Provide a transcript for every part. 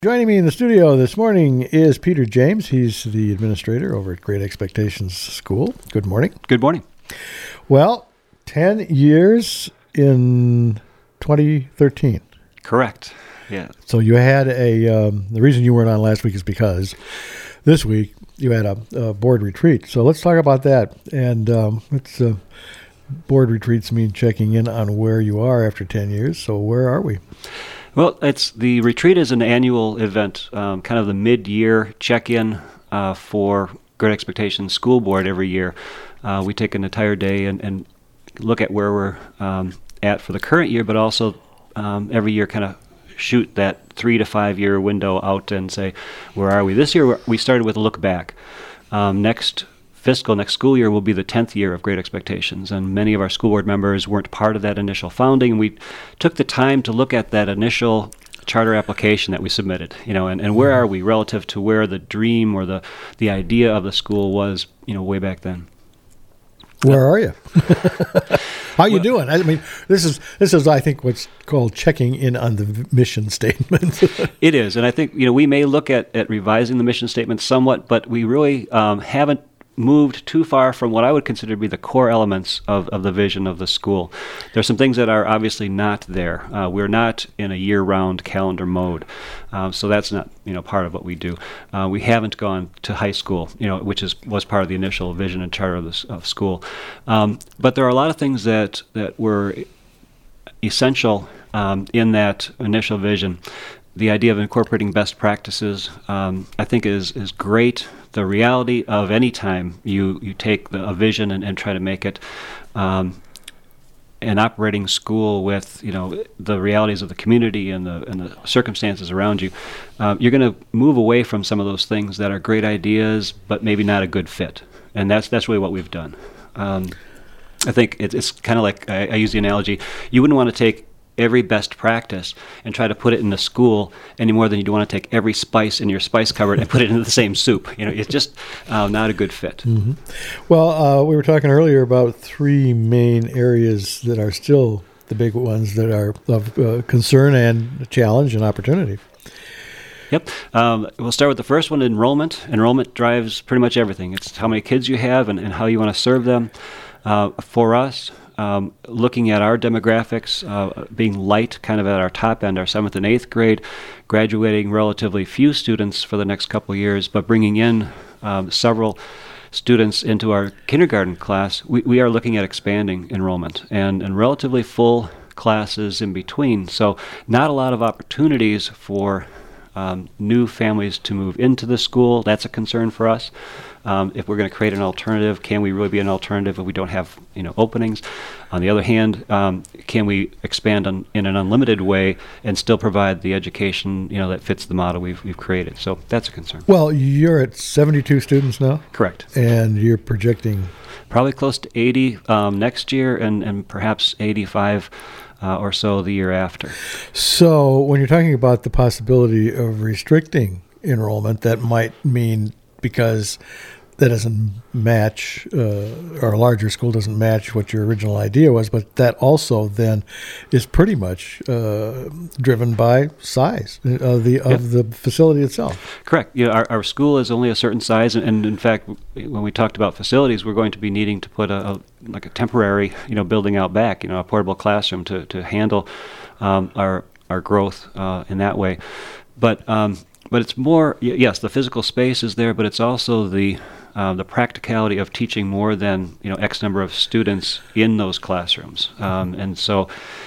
Joining me in the studio this morning is Peter James. He's the administrator over at Great Expectations School. Good morning. Good morning. Well, 10 years in 2013. Correct. Yeah. So you had the reason you weren't on last week is because this week you had a board retreat. So let's talk about that. And board retreats mean checking in on where you are after 10 years. So where are we? Well, the retreat is an annual event, kind of the mid-year check-in for Great Expectations School Board every year. We take an entire day and look at where we're at for the current year, but also every year kind of shoot that 3 to 5 year window out and say, where are we? This year we started with a look back. Next school year will be the 10th year of Great Expectations, and many of our school board members weren't part of that initial founding. We took the time to look at that initial charter application that we submitted, and where are we relative to where the dream or the idea of the school was, way back then. Where are you? How you doing? I mean, this is I think what's called checking in on the mission statement. It is, and I think we may look at revising the mission statement somewhat, but we really haven't moved too far from what I would consider to be the core elements of the vision of the school. There's some things that are obviously not there. We're not in a year-round calendar mode, so that's not part of what we do. We haven't gone to high school, which was part of the initial vision and charter of school. But there are a lot of things that were essential in that initial vision. The idea of incorporating best practices, I think, is great. The reality of any time you take a vision and try to make it an operating school with the realities of the community and the circumstances around you, you're going to move away from some of those things that are great ideas but maybe not a good fit. And that's really what we've done. I think it's kind of like I use the analogy: you wouldn't want to take every best practice and try to put it in the school any more than you'd want to take every spice in your spice cupboard and put it into the same soup. It's just not a good fit. Mm-hmm. Well, we were talking earlier about three main areas that are still the big ones that are of concern and challenge and opportunity. Yep. We'll start with the first one, enrollment. Enrollment drives pretty much everything. It's how many kids you have and how you want to serve them. For us, looking at our demographics, being light kind of at our top end, our 7th and 8th grade, graduating relatively few students for the next couple of years, but bringing in several students into our kindergarten class, we are looking at expanding enrollment and relatively full classes in between. So not a lot of opportunities for new families to move into the school. That's a concern for us. If we're going to create an alternative, can we really be an alternative if we don't have openings? On the other hand, can we expand in an unlimited way and still provide the education that fits the model we've created? So that's a concern. Well, you're at 72 students now? Correct. And you're projecting? Probably close to 80 next year and perhaps 85 or so the year after. So when you're talking about the possibility of restricting enrollment, that might mean because that doesn't match, or a larger school doesn't match what your original idea was, but that also then is pretty much driven by size of the facility itself. Correct. Our school is only a certain size, and in fact, when we talked about facilities, we're going to be needing to put a temporary, building out back, a portable classroom to handle our growth in that way. But it's more, yes, the physical space is there, but it's also the practicality of teaching more than X number of students in those classrooms, and so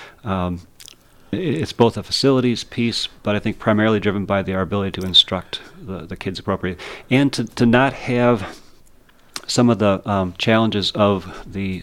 it's both a facilities piece, but I think primarily driven by our ability to instruct the kids appropriately, and to not have some of the challenges of the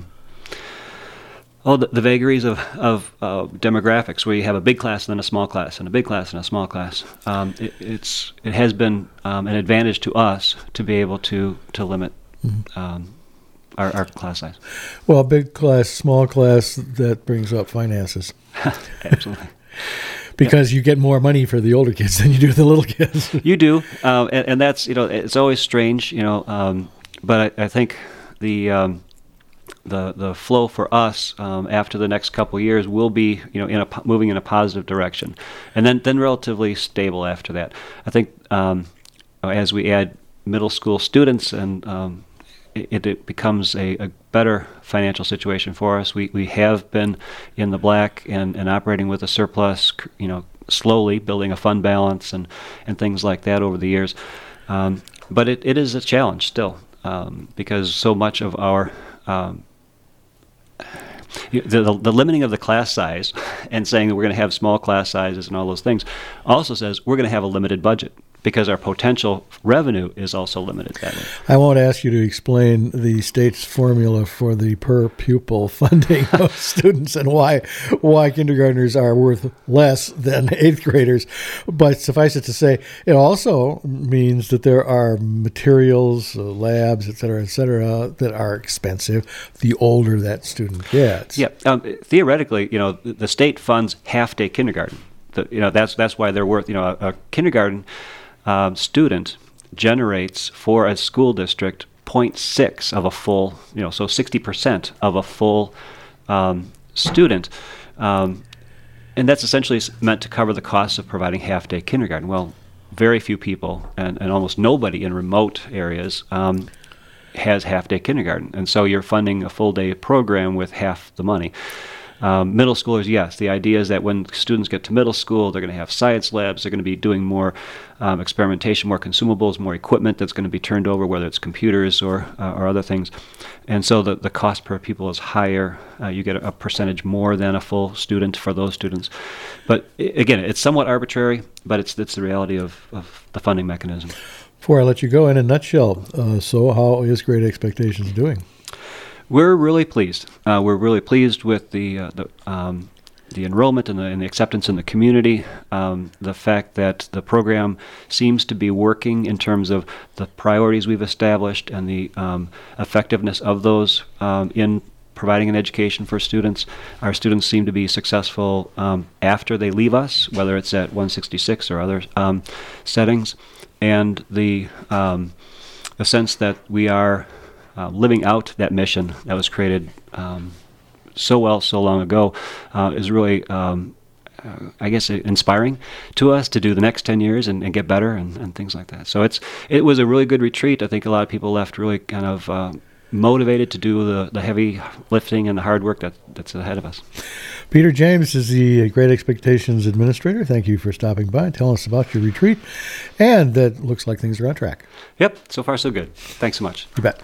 vagaries of demographics, where you have a big class and then a small class and a big class and a small class. It has been an advantage to us to be able to limit our class size. Well, big class, small class, that brings up finances. Absolutely. Because you get more money for the older kids than you do the little kids. You do, and that's it's always strange, but I think the flow for us after the next couple of years will be, moving in a positive direction, and then relatively stable after that. I think as we add middle school students, and it becomes a better financial situation for us. We have been in the black and operating with a surplus, slowly building a fund balance and things like that over the years. But it is a challenge still, because so much of our the limiting of the class size and saying that we're going to have small class sizes and all those things also says we're going to have a limited budget, because our potential revenue is also limited that way. I won't ask you to explain the state's formula for the per pupil funding of students and why kindergartners are worth less than eighth graders, but suffice it to say, it also means that there are materials, labs, et cetera, that are expensive the older that student gets. Yeah, theoretically, the state funds half-day kindergarten. That's why they're worth, a kindergarten student generates for a school district 0.6 of a full, so 60% of a full student. And that's essentially meant to cover the costs of providing half-day kindergarten. Well, very few people and almost nobody in remote areas has half-day kindergarten. And so you're funding a full-day program with half the money. Middle schoolers, yes. The idea is that when students get to middle school, they're going to have science labs. They're going to be doing more experimentation, more consumables, more equipment that's going to be turned over, whether it's computers or other things. And so the cost per pupil is higher. You get a percentage more than a full student for those students. But again, it's somewhat arbitrary, but it's the reality of the funding mechanism. Before I let you go, in a nutshell, so how is Great Expectations doing? We're really pleased. We're really pleased with the enrollment and the acceptance in the community. The fact that the program seems to be working in terms of the priorities we've established and the effectiveness of those in providing an education for students. Our students seem to be successful after they leave us, whether it's at 166 or other settings, and the sense that we are living out that mission that was created so long ago is really, I guess, inspiring to us to do the next 10 years and get better and things like that. So it was a really good retreat. I think a lot of people left really kind of motivated to do the heavy lifting and the hard work that's ahead of us. Peter James is the Great Expectations Administrator. Thank you for stopping by and telling us about your retreat. And that looks like things are on track. Yep, so far so good. Thanks so much. You bet.